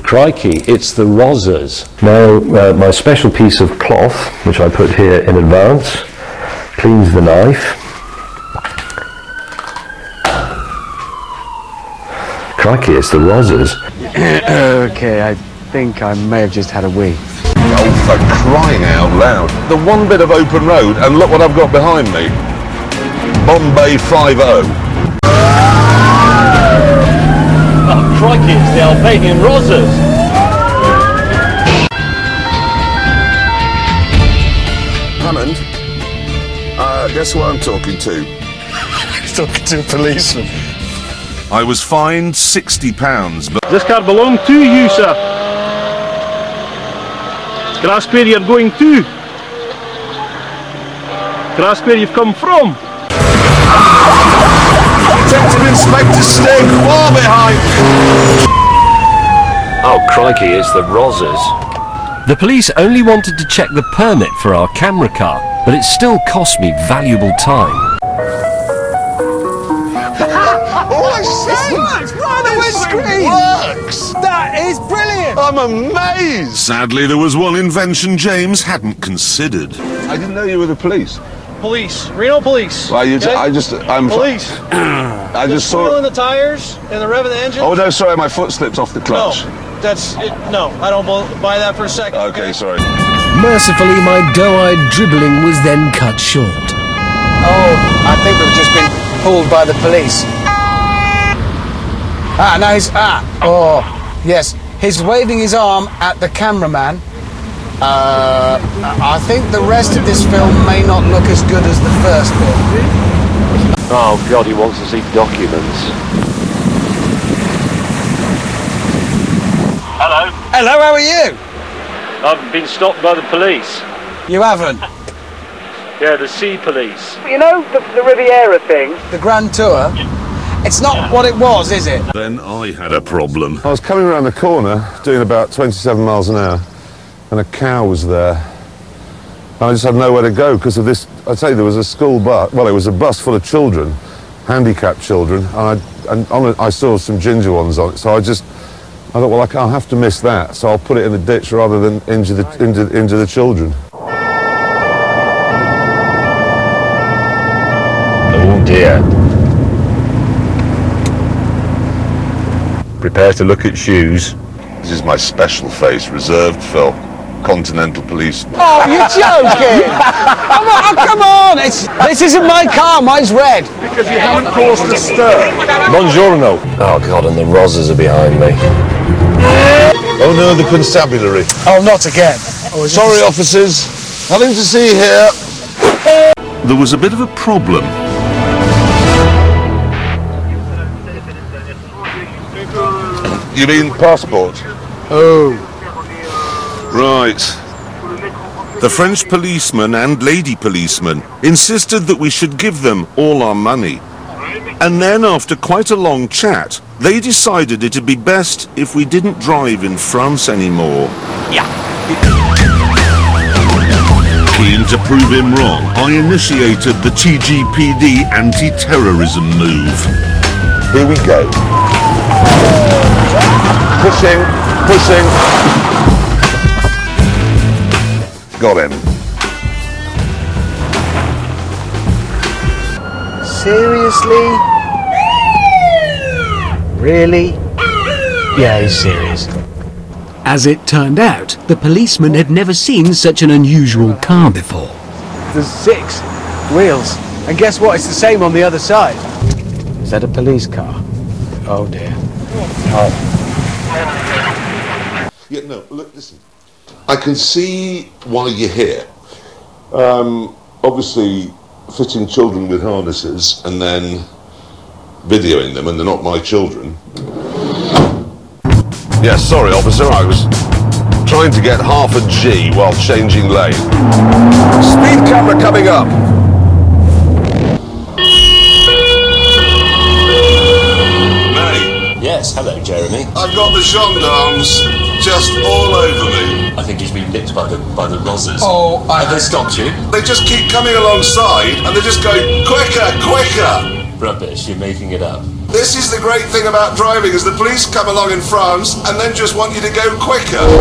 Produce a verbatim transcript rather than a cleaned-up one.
Crikey, it's the Rozzers. Now, uh, my special piece of cloth, which I put here in advance, cleans the knife. Crikey, it's the Rozzers. Okay, I think I may have just had a wee. Oh, for crying out loud. The one bit of open road, and look what I've got behind me. Bombay five oh. Oh, crikey, it's the Albanian Rozzers. Hammond, uh, guess who I'm talking to? Talking to a policeman. I was fined sixty pounds, but... This car belongs to you, sir. Can I ask where you're going to? Can I ask where you've come from? Detective Inspector Sting, far behind! Oh, crikey, it's the Rozzers. The police only wanted to check the permit for our camera car, but it still cost me valuable time. Oh, I say! It works! Right on the windscreen! Works! That is brilliant! I'm amazed! Sadly, there was one invention James hadn't considered. I didn't know you were the police. Police, Reno Police. Well, you okay? I just, I'm... Police. I just saw... Oil in the tires and the rev of the engine. Oh, no, sorry, my foot slipped off the clutch. No, that's it. No, I don't buy that for a second. Okay, okay, sorry. Mercifully, my doe-eyed dribbling was then cut short. Oh, I think we've just been pulled by the police. Ah, now he's... Ah, oh, yes. He's waving his arm at the cameraman. Uh, I think the rest of this film may not look as good as the first bit. Oh, God, he wants to see documents. Hello. Hello, how are you? I've been stopped by the police. You haven't? Yeah, the sea police. You know the, the Riviera thing? The Grand Tour? It's not what it was, is it? Then I had a problem. I was coming around the corner, doing about twenty-seven miles an hour, and a cow was there. And I just had nowhere to go because of this. I'd say there was a school bus, well, it was a bus full of children, handicapped children, and I, and on it, I saw some ginger ones on it, so I just, I thought, well, I can't have to miss that, so I'll put it in the ditch rather than injure the, injure, injure the children. Oh, dear. Prepare to look at shoes. This is my special face, reserved for Continental Police. Oh, you're joking! come on, oh, come on! It's, this isn't my car, mine's red. Because you haven't caused a stir. Buongiorno. Oh, God, and the Rozzers are behind me. Oh, no, the constabulary. Oh, not again. Oh, sorry, officers. Nothing to see here. There was a bit of a problem. You mean passport? Oh. Right. The French policeman and lady policeman insisted that we should give them all our money. And then, after quite a long chat, they decided it'd be best if we didn't drive in France anymore. Yeah. Keen to prove him wrong, I initiated the T G P D anti-terrorism move. Here we go. Pushing, pushing. Got him. Seriously? Really? Yeah, he's serious. As it turned out, the policeman had never seen such an unusual car before. There's six wheels. And guess what? It's the same on the other side. Is that a police car? Oh, dear. Oh. Yeah, no, look, listen. I can see why you're here. Um, obviously, fitting children with harnesses and then videoing them, and they're not my children. Yeah, sorry, officer, I was trying to get half a G while changing lane. Speed camera coming up. Mate. Yes, hello, Jeremy. I've got the gendarmes just all over me. I think he's been nipped by the by the Rozzers. Oh, I... Have they stopped you? They just keep coming alongside and they're just going, quicker, quicker! Rubbish, you're making it up. This is the great thing about driving, is the police come along in France and then just want you to go quicker.